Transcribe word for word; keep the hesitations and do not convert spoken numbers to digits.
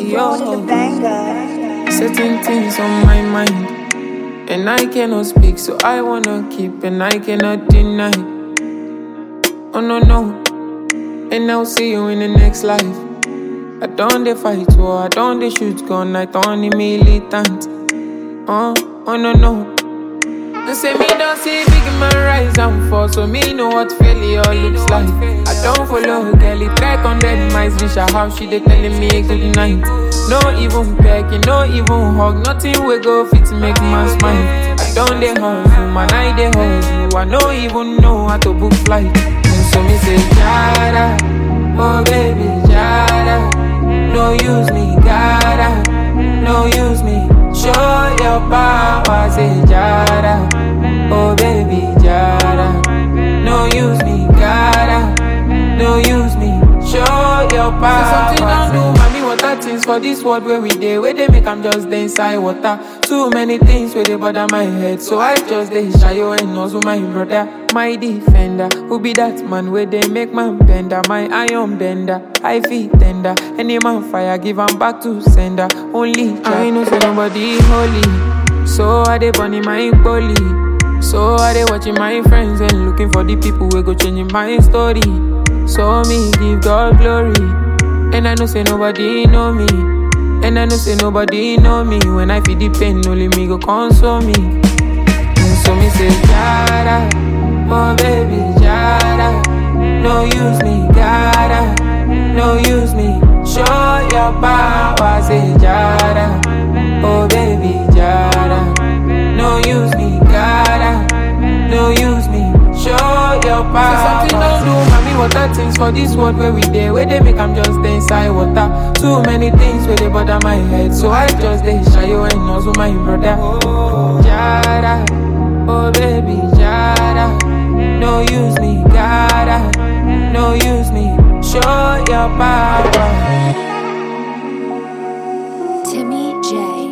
yo. Certain things on my mind, and I cannot speak, so I wanna keep, and I cannot deny. Oh no, no, and I'll see you in the next life. I don't dey fight war, I don't dey shoot gun, I don't dey militant. Oh, oh no, no. They say me don't see big man rise and fall, so me know what failure looks like. I don't follow girl, it track on dead mice, reach her house, she dey telling me good night. No even pecking, no even hug, nothing we go fit make man smile. I don't dey hustle, man, I dey hustle, I no even know how to book flight. And so me say, Jada, oh baby, Jada, no use me, gotta, no use me. Show your power, say Jada, oh baby, Jada. No use me, gotta, no use me. Show your power. Say something don't do, mommy, water things for this world where we dey. Where they make I'm just dey inside water. Too many things where they bother my head, so I just dey shy you and also my brother, my defender. Who be that man where they make man bender, my iron bender, I feel tender. Any man fire, give am back to sender. Only I know say nobody holy, so I dey burning my bully. So I dey watching my friends and looking for the people who go changing my story. So me give God glory, and I know say nobody know me, and I know say nobody know me. When I feel the pain, only me go console me. And so me say Jada, oh baby Jada, no use me, gotta, no use me. Show your power, say Jada, oh baby Jada, no use me, gotta, no use me. Show your power. Say something don't do, mommy, water things for this world where we dey. Where they make I'm just dey inside water. Too many things where they bother my head, so I just dey shy you and also my brother. Jada, oh baby Jada, no use me, gotta, no use me. Show your power. Timmy J.